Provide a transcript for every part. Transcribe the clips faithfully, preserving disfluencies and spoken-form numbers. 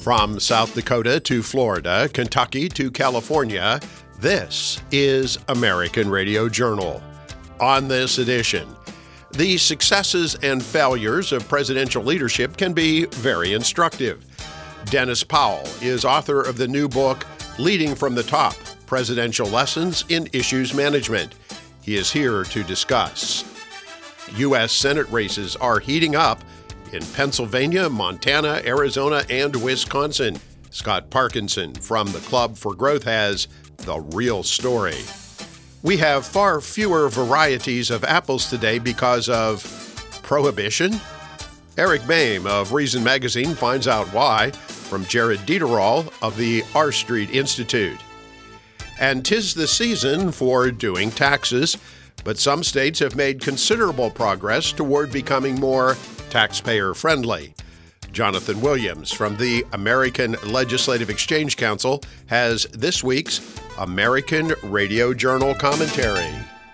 From South Dakota to Florida, Kentucky to California, this is American Radio Journal. On this edition, the successes and failures of presidential leadership can be very instructive. Dennis Powell is author of the new book, Leading from the Top, Presidential Lessons in Issues Management. He is here to discuss. U S Senate races are heating up in Pennsylvania, Montana, Arizona, and Wisconsin. Scott Parkinson from the Club for Growth has the real story. We have far fewer varieties of apples today because of prohibition. Eric Boehm of Reason Magazine finds out why from Jared Dieterall of the R Street Institute. And 'tis the season for doing taxes, but some states have made considerable progress toward becoming more taxpayer-friendly. Jonathan Williams from the American Legislative Exchange Council has this week's American Radio Journal commentary.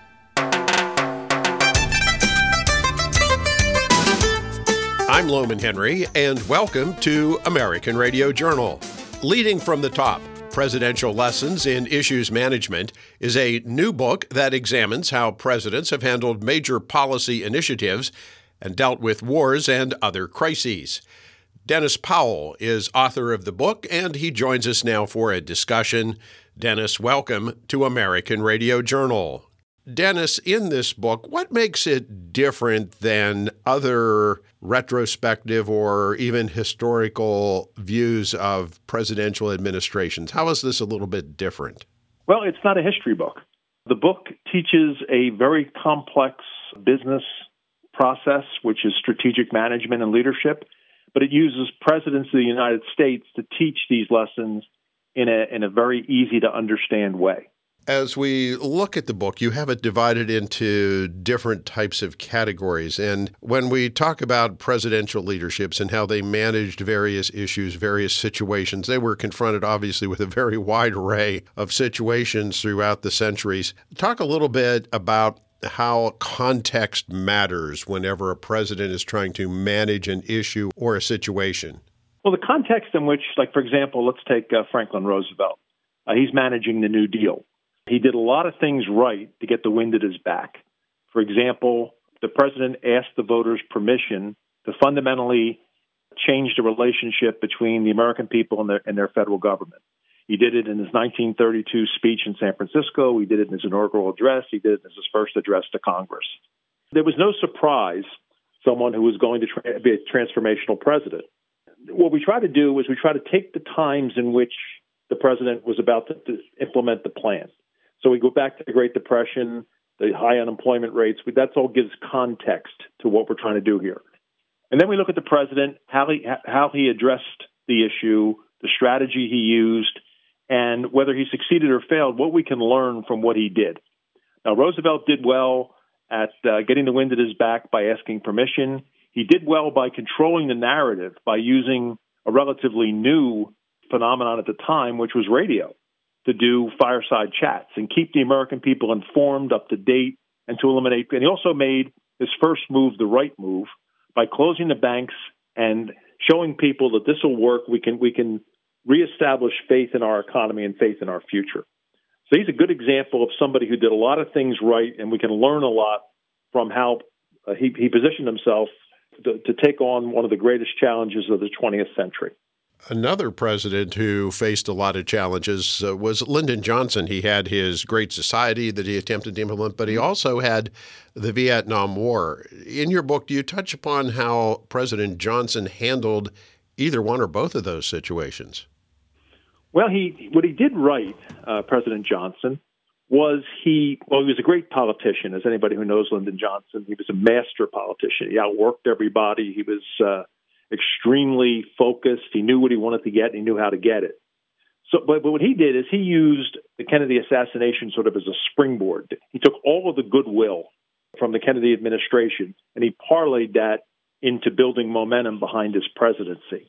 I'm Loman Henry, and welcome to American Radio Journal. Leading from the Top, Presidential Lessons in Issues Management is a new book that examines how presidents have handled major policy initiatives and dealt with wars and other crises. Dennis Powell is author of the book, and he joins us now for a discussion. Dennis, welcome to American Radio Journal. Dennis, in this book, what makes it different than other retrospective or even historical views of presidential administrations? How is this a little bit different? Well, it's not a history book. The book teaches a very complex business process, which is strategic management and leadership, but it uses presidents of the United States to teach these lessons in a in a very easy to understand way. As we look at the book, you have it divided into different types of categories. And when we talk about presidential leaderships and how they managed various issues, various situations, they were confronted obviously with a very wide array of situations throughout the centuries. Talk a little bit about how context matters whenever a president is trying to manage an issue or a situation. Well, the context in which, like, for example, let's take uh, Franklin Roosevelt. Uh, he's managing the New Deal. He did a lot of things right to get the wind at his back. For example, the president asked the voters' permission to fundamentally change the relationship between the American people and their, and their federal government. He did it in his nineteen thirty-two speech in San Francisco. He did it in his inaugural address. He did it in his first address to Congress. There was no surprise someone who was going to tra- be a transformational president. What we try to do is we try to take the times in which the president was about to, to implement the plan. So we go back to the Great Depression, the high unemployment rates. That all gives context to what we're trying to do here. And then we look at the president, how he how he addressed the issue, the strategy he used, and whether he succeeded or failed, what we can learn from what he did. Now, Roosevelt did well at uh, getting the wind at his back by asking permission. He did well by controlling the narrative, by using a relatively new phenomenon at the time, which was radio, to do fireside chats and keep the American people informed, up to date, and to eliminate. And he also made his first move the right move by closing the banks and showing people that this will work. We can we can reestablish faith in our economy and faith in our future. So he's a good example of somebody who did a lot of things right, and we can learn a lot from how uh, he, he positioned himself to, to take on one of the greatest challenges of the twentieth century. Another president who faced a lot of challenges uh, was Lyndon Johnson. He had his Great Society that he attempted to implement, but he also had the Vietnam War. In your book, do you touch upon how President Johnson handled either one or both of those situations? Well, he what he did right, uh, President Johnson, was he, well, he was a great politician, as anybody who knows Lyndon Johnson. He was a master politician. He outworked everybody. He was uh, extremely focused. He knew what he wanted to get, and he knew how to get it. So, but, but what he did is he used the Kennedy assassination sort of as a springboard. He took all of the goodwill from the Kennedy administration, and he parlayed that into building momentum behind his presidency.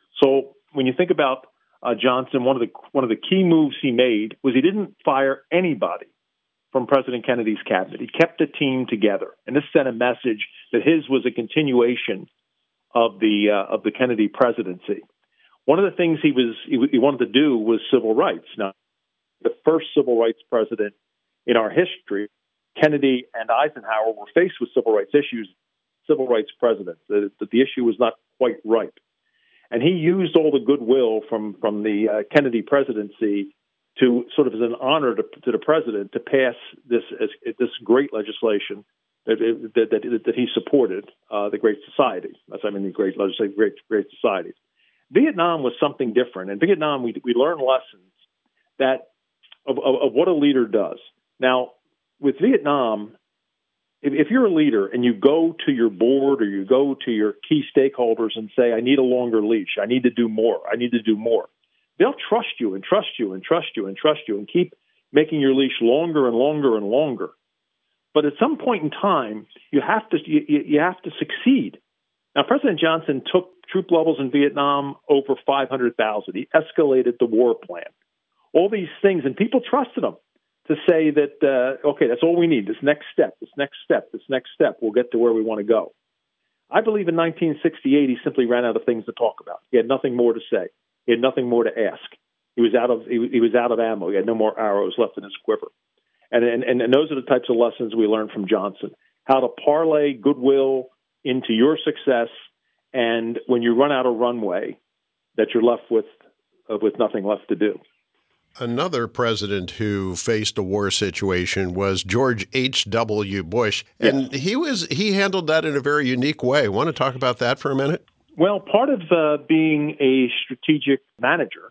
So when you think about Uh, Johnson, one of the one of the key moves he made was he didn't fire anybody from President Kennedy's cabinet. He kept the team together, and this sent a message that his was a continuation of the uh, of the Kennedy presidency. One of the things he was he, he wanted to do was civil rights. Now, the first civil rights president in our history, Kennedy and Eisenhower, were faced with civil rights issues. Civil rights presidents, that the, the issue was not quite ripe, and he used all the goodwill from from the uh, Kennedy presidency to sort of as an honor to, to the president to pass this as, this great legislation that that, that, that he supported, uh, the Great Society. That's I mean the Great Legislative Great Great Societies. Vietnam was something different. In Vietnam, we we learned lessons that of, of, of what a leader does. Now, with Vietnam, if, if you're a leader and you go to your board or you go to your key stakeholders and say, "I need a longer leash. I need to do more. I need to do more," they'll trust you and trust you and trust you and trust you and keep making your leash longer and longer and longer. But at some point in time, you have to you, you have to succeed. Now, President Johnson took troop levels in Vietnam over five hundred thousand. He escalated the war plan. All these things, and people trusted him to say that, uh, okay, that's all we need, this next step, this next step, this next step, we'll get to where we want to go. I believe in nineteen sixty-eight, he simply ran out of things to talk about. He had nothing more to say. He had nothing more to ask. He was out of he, he was out of ammo. He had no more arrows left in his quiver. And, and, and those are the types of lessons we learned from Johnson, how to parlay goodwill into your success, and when you run out of runway, that you're left with uh, with nothing left to do. Another president who faced a war situation was George H W. Bush, and yes. he was he handled that in a very unique way. Want to talk about that for a minute? Well, part of uh, being a strategic manager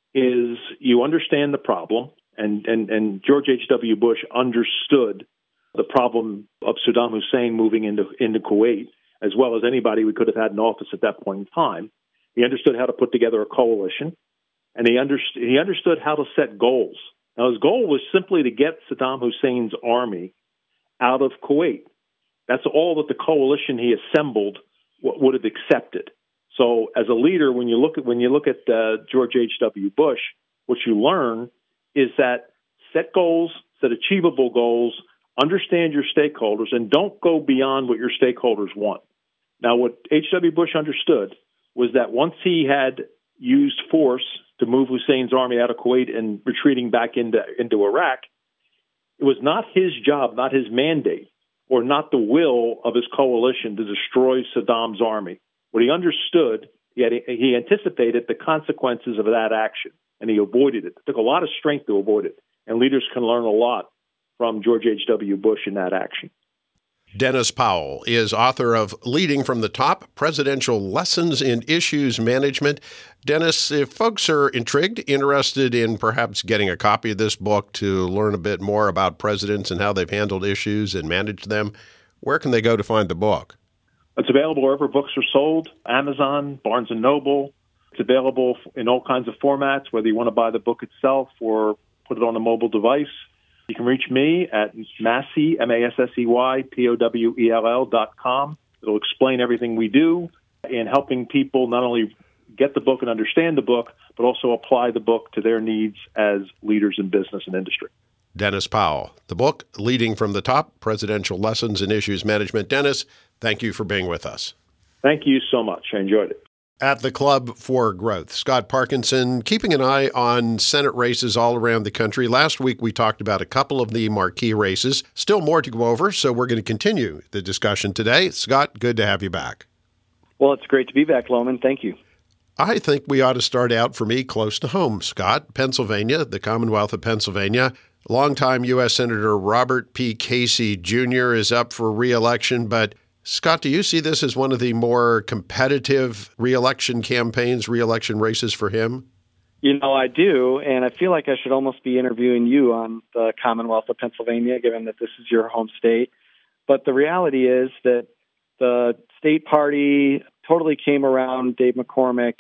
is you understand the problem, and, and, and George H W. Bush understood the problem of Saddam Hussein moving into into Kuwait, as well as anybody we could have had in office at that point in time. He understood how to put together a coalition, and he, underst- he understood how to set goals. Now, his goal was simply to get Saddam Hussein's army out of Kuwait. That's all that the coalition he assembled w- would have accepted. So, as a leader, when you look at when you look at uh, George H W. Bush, what you learn is that set goals, set achievable goals, understand your stakeholders, and don't go beyond what your stakeholders want. Now, what H W. Bush understood was that once he had used force to move Hussein's army out of Kuwait and retreating back into, into Iraq, it was not his job, not his mandate, or not the will of his coalition to destroy Saddam's army. What he understood, he, had, he anticipated the consequences of that action, and he avoided it. It took a lot of strength to avoid it, and leaders can learn a lot from George H W. Bush in that action. Dennis Powell is author of Leading from the Top, Presidential Lessons in Issues Management. Dennis, if folks are intrigued, interested in perhaps getting a copy of this book to learn a bit more about presidents and how they've handled issues and managed them, where can they go to find the book? It's available wherever books are sold, Amazon, Barnes and Noble. It's available in all kinds of formats, whether you want to buy the book itself or put it on a mobile device. You can reach me at Massey, M A S S E Y, P O W E L L dot com. It'll explain everything we do in helping people not only get the book and understand the book, but also apply the book to their needs as leaders in business and industry. Dennis Powell, the book, Leading from the Top, Presidential Lessons in Issues Management. Dennis, thank you for being with us. Thank you so much. I enjoyed it. At the Club for Growth, Scott Parkinson, keeping an eye on Senate races all around the country. Last week, we talked about a couple of the marquee races. Still more to go over, so we're going to continue the discussion today. Scott, good to have you back. Well, it's great to be back, Loman. Thank you. I think we ought to start out, for me, close to home, Scott. Pennsylvania, the Commonwealth of Pennsylvania. Longtime U S Senator Robert P. Casey Junior is up for re-election, but Scott, do you see this as one of the more competitive re-election campaigns, re-election races for him? You know, I do, and I feel like I should almost be interviewing you on the Commonwealth of Pennsylvania, given that this is your home state. But the reality is that the state party totally came around Dave McCormick,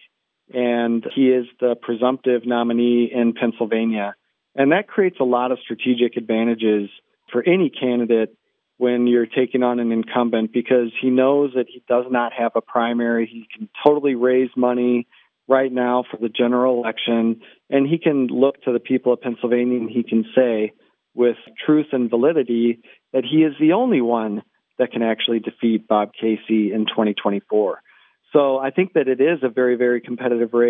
and he is the presumptive nominee in Pennsylvania. And that creates a lot of strategic advantages for any candidate when you're taking on an incumbent, because he knows that he does not have a primary. He can totally raise money right now for the general election, and he can look to the people of Pennsylvania and he can say with truth and validity that he is the only one that can actually defeat Bob Casey in twenty twenty-four. So I think that it is a very, very competitive race.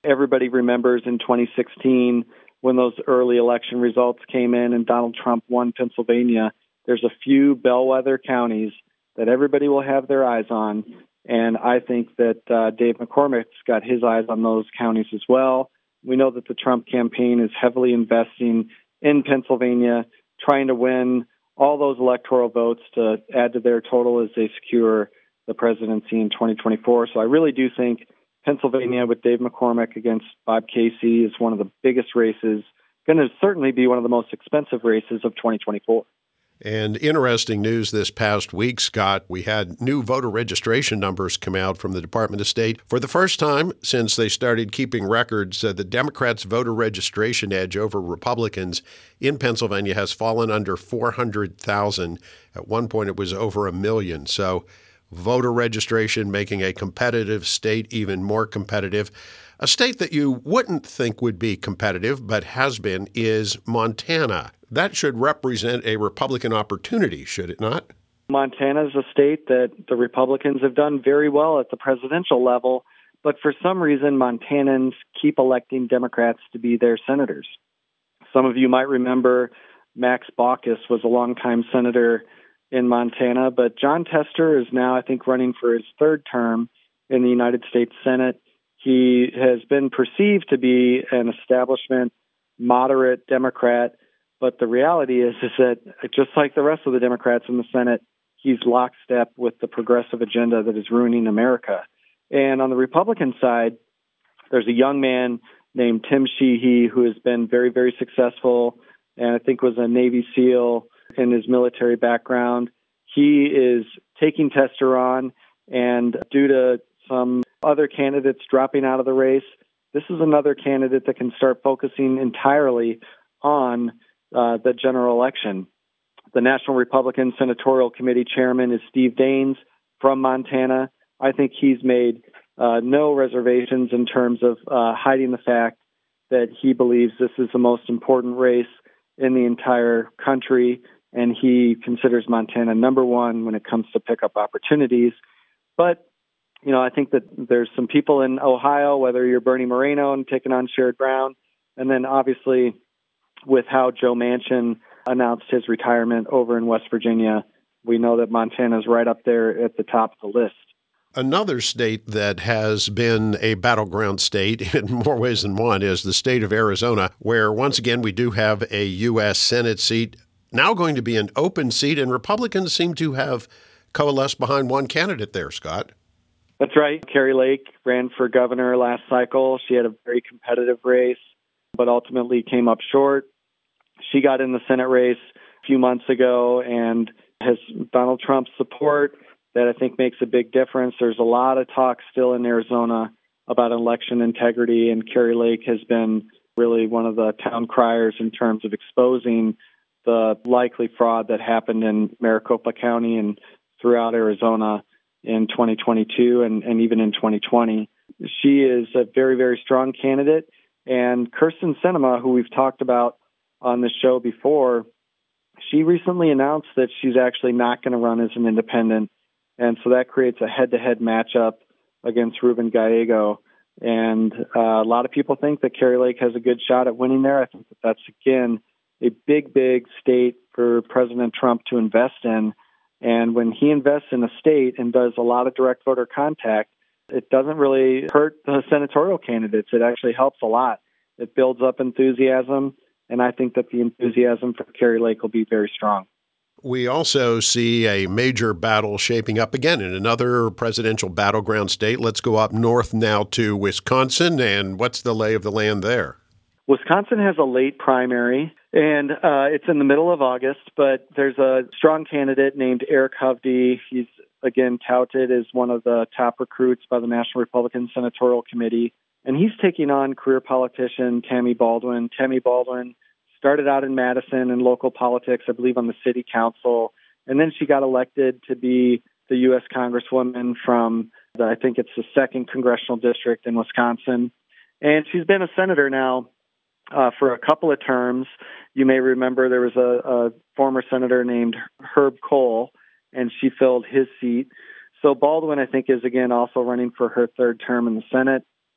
Everybody remembers in twenty sixteen when those early election results came in and Donald Trump won Pennsylvania. There's a few bellwether counties that everybody will have their eyes on. And I think that uh, Dave McCormick's got his eyes on those counties as well. We know that the Trump campaign is heavily investing in Pennsylvania, trying to win all those electoral votes to add to their total as they secure the presidency in twenty twenty-four. So I really do think Pennsylvania with Dave McCormick against Bob Casey is one of the biggest races, going to certainly be one of the most expensive races of twenty twenty-four. And interesting news this past week, Scott, we had new voter registration numbers come out from the Department of State. For the first time since they started keeping records, uh, the Democrats' voter registration edge over Republicans in Pennsylvania has fallen under four hundred thousand. At one point, it was over a million. So voter registration making a competitive state even more competitive. A state that you wouldn't think would be competitive, but has been, is Montana. That should represent a Republican opportunity, should it not? Montana is a state that the Republicans have done very well at the presidential level, but for some reason, Montanans keep electing Democrats to be their senators. Some of you might remember Max Baucus was a longtime senator in Montana, but Jon Tester is now, I think, running for his third term in the United States Senate. He has been perceived to be an establishment, moderate Democrat, but the reality is, is that just like the rest of the Democrats in the Senate, he's lockstep with the progressive agenda that is ruining America. And on the Republican side, there's a young man named Tim Sheehy who has been very, very successful and I think was a Navy SEAL in his military background. He is taking Tester on, and due to some other candidates dropping out of the race, this is another candidate that can start focusing entirely on uh, the general election. The National Republican Senatorial Committee chairman is Steve Daines from Montana. I think he's made uh, no reservations in terms of uh, hiding the fact that he believes this is the most important race in the entire country, and he considers Montana number one when it comes to pickup opportunities. But You know, I think that there's some people in Ohio, whether you're Bernie Moreno and taking on Sherrod Brown, and then obviously with how Joe Manchin announced his retirement over in West Virginia, we know that Montana's right up there at the top of the list. Another state that has been a battleground state in more ways than one is the state of Arizona, where once again we do have a U S Senate seat, now going to be an open seat, and Republicans seem to have coalesced behind one candidate there, Scott. That's right. Kari Lake ran for governor last cycle. She had a very competitive race, but ultimately came up short. She got in the Senate race a few months ago and has Donald Trump's support that I think makes a big difference. There's a lot of talk still in Arizona about election integrity, and Kari Lake has been really one of the town criers in terms of exposing the likely fraud that happened in Maricopa County and throughout Arizona in twenty twenty-two and, and even in twenty twenty. She is a very, very strong candidate. And Kyrsten Sinema, who we've talked about on the show before, she recently announced that she's actually not going to run as an independent. And so that creates a head-to-head matchup against Ruben Gallego. And uh, a lot of people think that Kari Lake has a good shot at winning there. I think that that's, again, a big, big state for President Trump to invest in. And when he invests in a state and does a lot of direct voter contact, it doesn't really hurt the senatorial candidates. It actually helps a lot. It builds up enthusiasm, and I think that the enthusiasm for Kari Lake will be very strong. We also see a major battle shaping up again in another presidential battleground state. Let's go up north now to Wisconsin, and what's the lay of the land there? Wisconsin has a late primary, and uh, it's in the middle of August, but there's a strong candidate named Eric Hovde. He's, again, touted as one of the top recruits by the National Republican Senatorial Committee, and he's taking on career politician Tammy Baldwin. Tammy Baldwin started out in Madison in local politics, I believe on the city council, and then she got elected to be the U S Congresswoman from, the, I think it's the second congressional district in Wisconsin. And she's been a senator now uh, for a couple of terms. You may remember there was a, a former senator named Herb Kohl, and she filled his seat. So Baldwin, I think, is again also running for her third term in the Senate.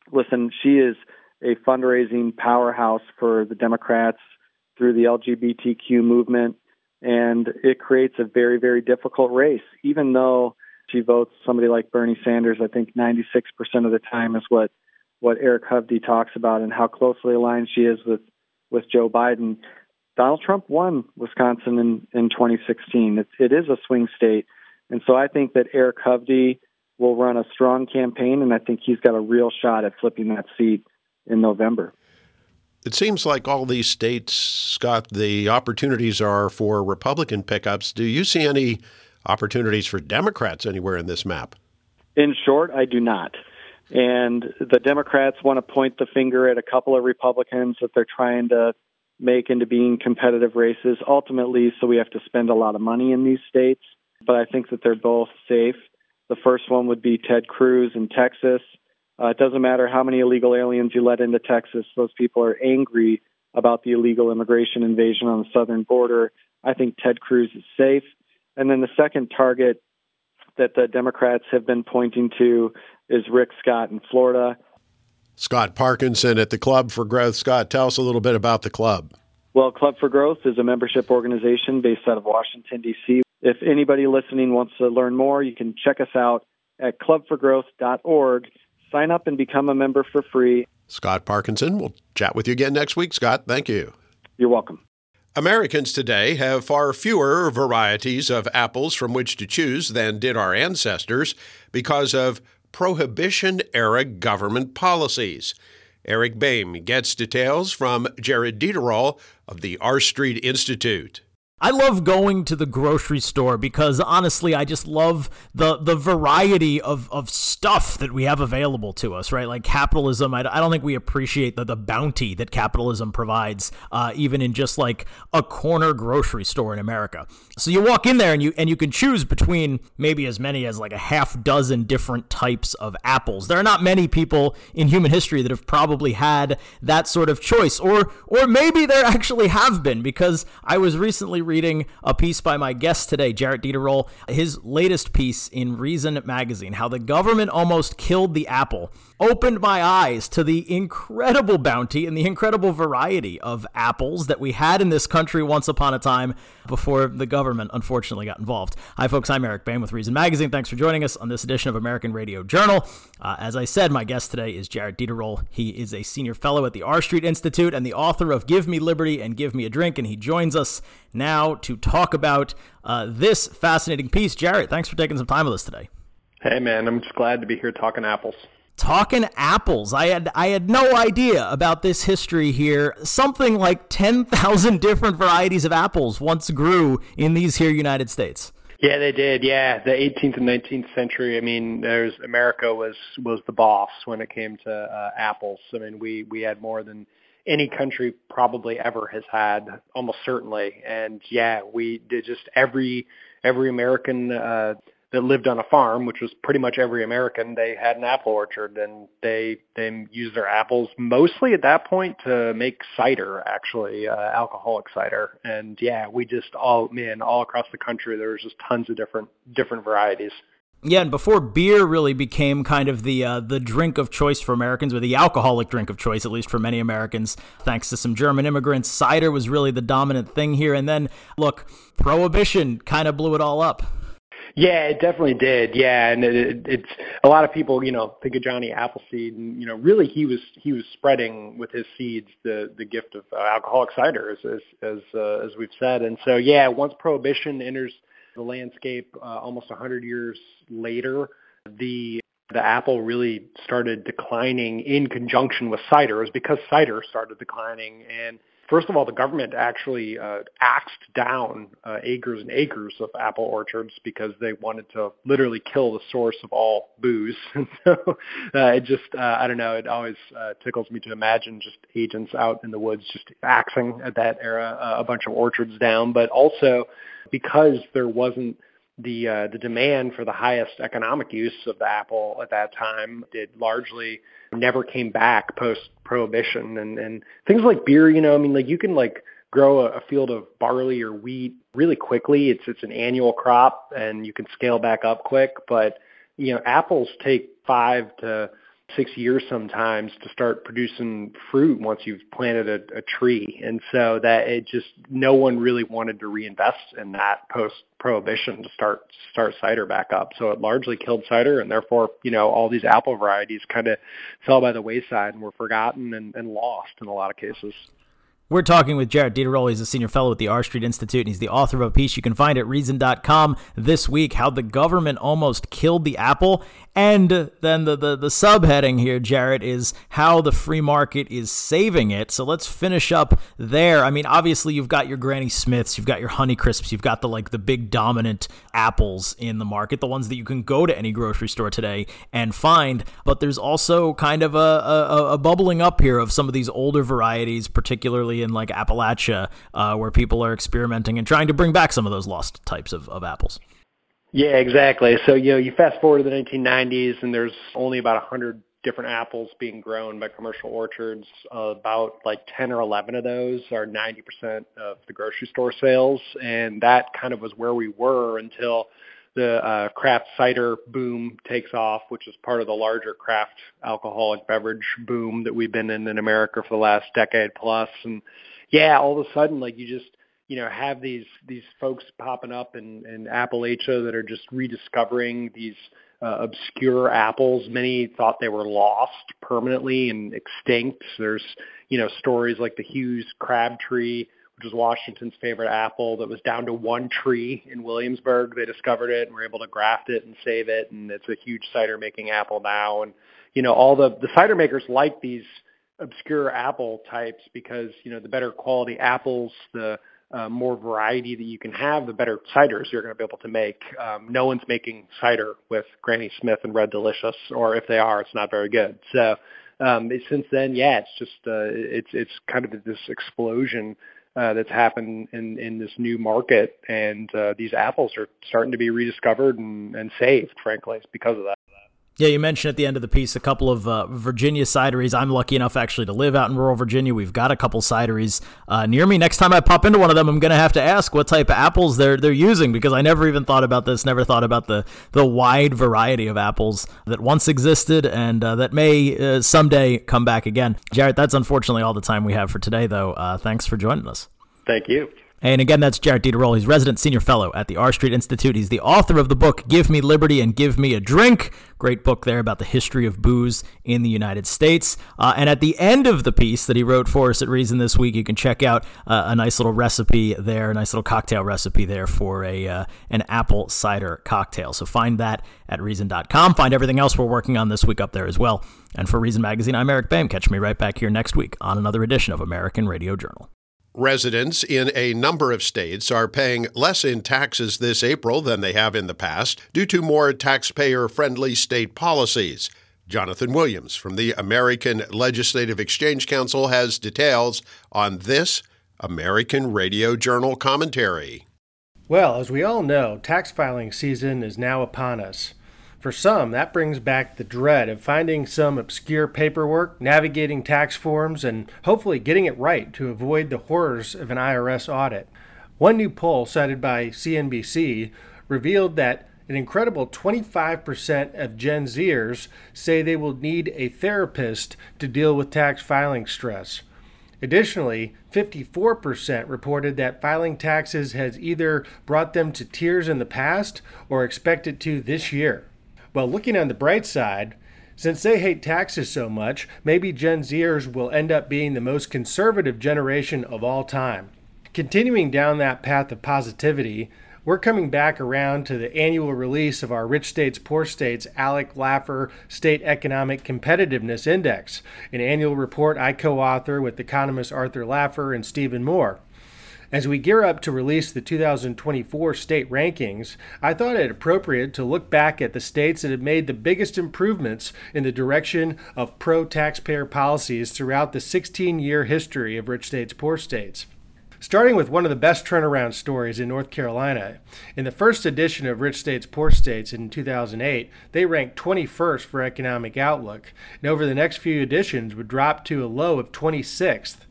listen, she is a fundraising powerhouse for the Democrats through the L G B T Q movement, and it creates a very, very difficult race. Even though she votes somebody like Bernie Sanders, I think ninety-six percent of the time is what, what Eric Hovde talks about and how closely aligned she is with, with Joe Biden. Donald Trump won Wisconsin in, in twenty sixteen. It, it is a swing state. And so I think that Eric Hovde will run a strong campaign, and I think he's got a real shot at flipping that seat in November. It seems like all these states, Scott, the opportunities are for Republican pickups. Do you see any opportunities for Democrats anywhere in this map? In short, I do not. And the Democrats want to point the finger at a couple of Republicans that they're trying to make into being competitive races, ultimately, so we have to spend a lot of money in these states. But I think that they're both safe. The first one would be Ted Cruz in Texas. Uh, it doesn't matter how many illegal aliens you let into Texas. Those people are angry about the illegal immigration invasion on the southern border. I think Ted Cruz is safe. And then the second target that the Democrats have been pointing to is Rick Scott in Florida. Scott Parkinson at the Club for Growth. Scott, tell us a little bit about the club. Well, Club for Growth is a membership organization based out of Washington, D C If anybody listening wants to learn more, you can check us out at club for growth dot org. Sign up and become a member for free. Scott Parkinson, we'll chat with you again next week. Scott, thank you. You're welcome. Americans today have far fewer varieties of apples from which to choose than did our ancestors because of Prohibition-era government policies. Eric Boehm gets details from Jared Dieterol of the R Street Institute. I love going to the grocery store because, honestly, I just love the the variety of, of stuff that we have available to us, right? Like capitalism, I, I don't think we appreciate the, the bounty that capitalism provides, uh, even in just like a corner grocery store in America. So you walk in there and you and you can choose between maybe as many as like a half dozen different types of apples. There are not many people in human history that have probably had that sort of choice, or or maybe there actually have been, because I was recently reading a piece by my guest today, Jared Dieterol, his latest piece in Reason magazine, how the government almost killed the apple, opened my eyes to the incredible bounty and the incredible variety of apples that we had in this country once upon a time before the government unfortunately got involved. Hi folks, I'm Eric Boehm with Reason Magazine. Thanks for joining us on this edition of American Radio Journal. Uh, as I said, my guest today is Jared Dieterol. He is a senior fellow at the R Street Institute and the author of Give Me Liberty and Give Me a Drink, and he joins us now to talk about uh, this fascinating piece. Jared, thanks for taking some time with us today. Hey man, I'm just glad to be here talking apples. Talking apples. I had I had no idea about this history here. Something like ten thousand different varieties of apples once grew in these here United States. Yeah, they did. Yeah, the eighteenth and nineteenth century. I mean, there's America was was the boss when it came to uh, apples. I mean, we we had more than any country probably ever has had, almost certainly. And yeah, we did just every every American uh, that lived on a farm, which was pretty much every American, they had an apple orchard, and they they used their apples mostly at that point to make cider, actually, uh, alcoholic cider. And yeah, we just all man all across the country there was just tons of different different varieties. Yeah, and before beer really became kind of the uh, the drink of choice for Americans, or the alcoholic drink of choice, at least for many Americans, thanks to some German immigrants, cider was really the dominant thing here. And then, look, Prohibition kind of blew it all up. Yeah, it definitely did. Yeah, and it, it, it's a lot of people, you know, think of Johnny Appleseed, and you know, really he was he was spreading with his seeds the the gift of uh, alcoholic cider, as as as, uh, as we've said. And so, yeah, once Prohibition enters the landscape, uh, almost one hundred years later, the the apple really started declining in conjunction with cider. It was because cider started declining. And first of all, the government actually uh, axed down uh, acres and acres of apple orchards because they wanted to literally kill the source of all booze. And so uh, it just, uh, I don't know, it always uh, tickles me to imagine just agents out in the woods just axing at that era uh, a bunch of orchards down. But also because there wasn't the uh, the demand for the highest economic use of the apple at that time, it largely never came back post-Prohibition. And, and things like beer, you know, I mean, like you can like grow a, a field of barley or wheat really quickly. It's it's an annual crop, and you can scale back up quick. But you know, apples take five to six years sometimes to start producing fruit once you've planted a, a tree. And so that it just, no one really wanted to reinvest in that post-prohibition to start start cider back up. So it largely killed cider, and therefore, you know, all these apple varieties kind of fell by the wayside and were forgotten and, and lost in a lot of cases. We're talking with Jarrett Dieterole. He's a senior fellow at the R Street Institute, and he's the author of a piece you can find at reason dot com this week, How the Government Almost Killed the Apple. And then the, the, the subheading here, Jarrett, is How the Free Market is Saving It. So let's finish up there. I mean, obviously, you've got your Granny Smiths, you've got your Honeycrisps, you've got the like the big dominant apples in the market, the ones that you can go to any grocery store today and find. But there's also kind of a, a, a bubbling up here of some of these older varieties, particularly in like Appalachia, uh, where people are experimenting and trying to bring back some of those lost types of, of apples. Yeah, exactly. So, you know, you fast forward to the nineteen nineties, and there's only about one hundred different apples being grown by commercial orchards. Uh, about like ten or eleven of those are ninety percent of the grocery store sales. And that kind of was where we were until the uh, craft cider boom takes off, which is part of the larger craft alcoholic beverage boom that we've been in in America for the last decade plus. And yeah, all of a sudden, like you just, you know, have these these folks popping up in, in Appalachia that are just rediscovering these uh, obscure apples. Many thought they were lost permanently and extinct. There's, you know, stories like the Hughes Crabtree, which was Washington's favorite apple, that was down to one tree in Williamsburg. They discovered it and were able to graft it and save it, and it's a huge cider-making apple now. And, you know, all the, the cider makers like these obscure apple types because, you know, the better quality apples, the Uh, more variety that you can have, the better ciders you're going to be able to make. Um, no one's making cider with Granny Smith and Red Delicious, or if they are, it's not very good. So um, since then, yeah, it's just uh, it's it's kind of this explosion uh, that's happened in, in this new market, and uh, these apples are starting to be rediscovered and, and saved, frankly, because of that. Yeah, you mentioned at the end of the piece a couple of uh, Virginia cideries. I'm lucky enough actually to live out in rural Virginia. We've got a couple cideries uh, near me. Next time I pop into one of them, I'm going to have to ask what type of apples they're they're using, because I never even thought about this, never thought about the, the wide variety of apples that once existed and uh, that may uh, someday come back again. Jarrett, that's unfortunately all the time we have for today, though. Uh, thanks for joining us. Thank you. And again, that's Jarrett Dieterole. He's resident senior fellow at the R Street Institute. He's the author of the book, Give Me Liberty and Give Me a Drink. Great book there about the history of booze in the United States. Uh, and at the end of the piece that he wrote for us at Reason this week, you can check out uh, a nice little recipe there, a nice little cocktail recipe there for a uh, an apple cider cocktail. So find that at reason dot com. Find everything else we're working on this week up there as well. And for Reason Magazine, I'm Eric Boehm. Catch me right back here next week on another edition of American Radio Journal. Residents in a number of states are paying less in taxes this April than they have in the past due to more taxpayer-friendly state policies. Jonathan Williams from the American Legislative Exchange Council has details on this American Radio Journal commentary. Well, as we all know, tax filing season is now upon us. For some, that brings back the dread of finding some obscure paperwork, navigating tax forms, and hopefully getting it right to avoid the horrors of an I R S audit. One new poll cited by C N B C revealed that an incredible twenty-five percent of Gen Zers say they will need a therapist to deal with tax filing stress. Additionally, fifty-four percent reported that filing taxes has either brought them to tears in the past or expect it to this year. Well, looking on the bright side, since they hate taxes so much, maybe Gen Zers will end up being the most conservative generation of all time. Continuing down that path of positivity, we're coming back around to the annual release of our Rich States, Poor States Alec Laffer State Economic Competitiveness Index, an annual report I co-author with economists Arthur Laffer and Stephen Moore. As we gear up to release the two thousand twenty-four state rankings, I thought it appropriate to look back at the states that have made the biggest improvements in the direction of pro-taxpayer policies throughout the sixteen-year history of Rich States, Poor States. Starting with one of the best turnaround stories in North Carolina. In the first edition of Rich States, Poor States in two thousand eight, they ranked twenty-first for economic outlook, and over the next few editions would drop to a low of twenty-sixth.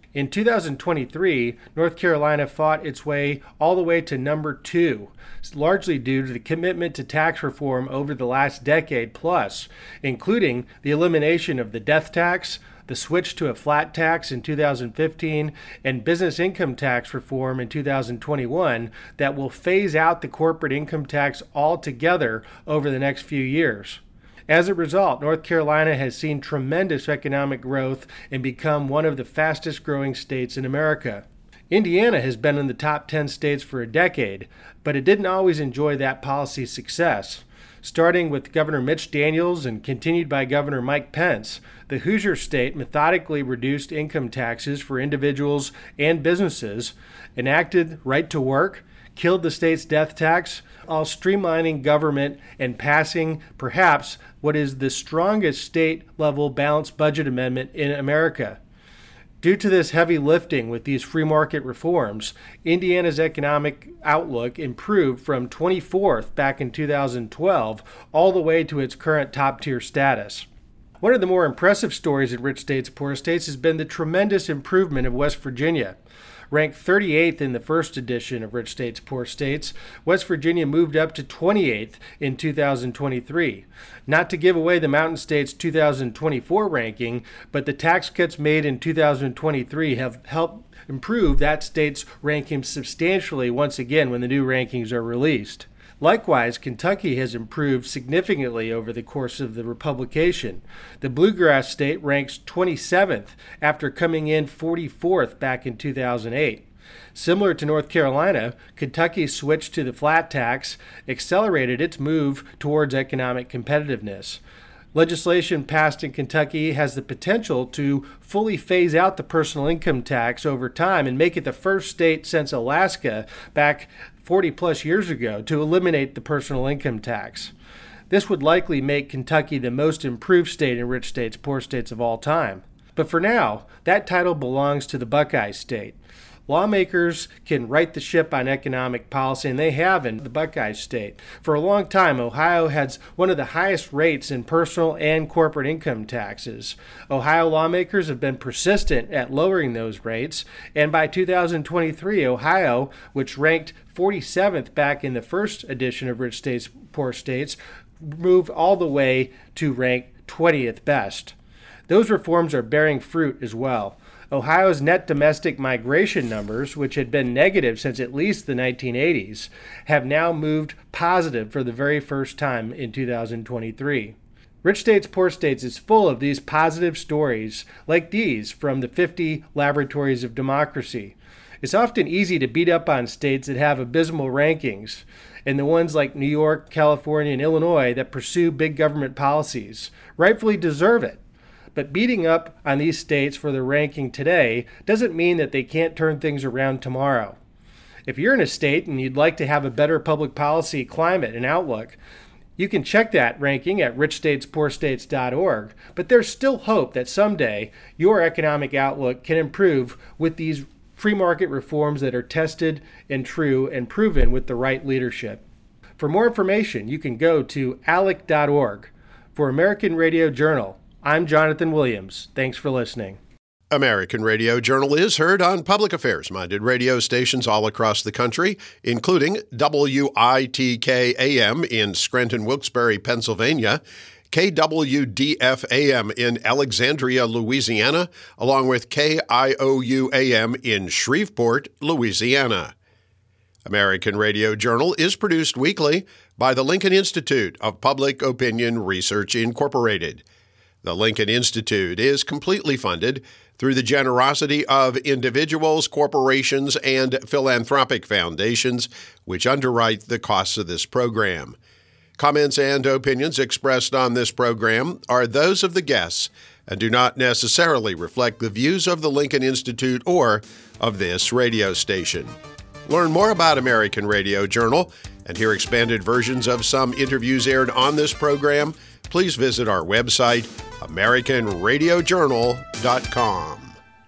In two thousand twenty-three, North Carolina fought its way all the way to number two, largely due to the commitment to tax reform over the last decade plus, including the elimination of the death tax, the switch to a flat tax in two thousand fifteen, and business income tax reform in two thousand twenty-one that will phase out the corporate income tax altogether over the next few years. As a result, North Carolina has seen tremendous economic growth and become one of the fastest growing states in America. Indiana has been in the top ten states for a decade, but it didn't always enjoy that policy success. Starting with Governor Mitch Daniels and continued by Governor Mike Pence, the Hoosier state methodically reduced income taxes for individuals and businesses, enacted right to work, killed the state's death tax, all streamlining government and passing perhaps what is the strongest state-level balanced budget amendment in America. Due to this heavy lifting with these free market reforms, Indiana's economic outlook improved from twenty-fourth back in two thousand twelve all the way to its current top-tier status. One of the more impressive stories in Rich States, Poor States has been the tremendous improvement of West Virginia. Ranked thirty-eighth in the first edition of Rich States, Poor States, West Virginia moved up to twenty-eighth in two thousand twenty-three. Not to give away the Mountain States two thousand twenty-four ranking, but the tax cuts made in two thousand twenty-three have helped improve that state's ranking substantially once again when the new rankings are released. Likewise, Kentucky has improved significantly over the course of the republication. The Bluegrass state ranks twenty-seventh after coming in forty-fourth back in two thousand eight. Similar to North Carolina, Kentucky's switch to the flat tax accelerated its move towards economic competitiveness. Legislation passed in Kentucky has the potential to fully phase out the personal income tax over time and make it the first state since Alaska back forty plus years ago to eliminate the personal income tax. This would likely make Kentucky the most improved state in Rich States, Poor States of all time. But for now, that title belongs to the Buckeye State. Lawmakers can right the ship on economic policy, and they have in the Buckeye State. For a long time, Ohio has one of the highest rates in personal and corporate income taxes. Ohio lawmakers have been persistent at lowering those rates, and by two thousand twenty-three, Ohio, which ranked forty-seventh back in the first edition of Rich States, Poor States, moved all the way to rank twentieth best. Those reforms are bearing fruit as well. Ohio's net domestic migration numbers, which had been negative since at least the nineteen eighties, have now moved positive for the very first time in two thousand twenty-three. Rich States, Poor States is full of these positive stories like these from the fifty laboratories of democracy. It's often easy to beat up on states that have abysmal rankings, and the ones like New York, California, and Illinois that pursue big government policies rightfully deserve it. But beating up on these states for their ranking today doesn't mean that they can't turn things around tomorrow. If you're in a state and you'd like to have a better public policy climate and outlook, you can check that ranking at rich states poor states dot org, but there's still hope that someday your economic outlook can improve with these free market reforms that are tested and true and proven with the right leadership. For more information, you can go to A L E C dot org. For American Radio Journal, I'm Jonathan Williams. Thanks for listening. American Radio Journal is heard on public affairs-minded radio stations all across the country, including W I T K A M in Scranton, Wilkes-Barre, Pennsylvania, K W D F A M in Alexandria, Louisiana, along with K I O U A M in Shreveport, Louisiana. American Radio Journal is produced weekly by the Lincoln Institute of Public Opinion Research, Incorporated. The Lincoln Institute is completely funded through the generosity of individuals, corporations, and philanthropic foundations, which underwrite the costs of this program. Comments and opinions expressed on this program are those of the guests and do not necessarily reflect the views of the Lincoln Institute or of this radio station. Learn more about American Radio Journal and hear expanded versions of some interviews aired on this program. Please visit our website, american radio journal dot com.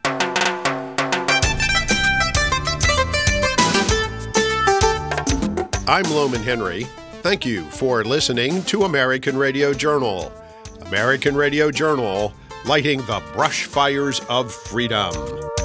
I'm Loman Henry. Thank you for listening to American Radio Journal. American Radio Journal, lighting the brush fires of freedom.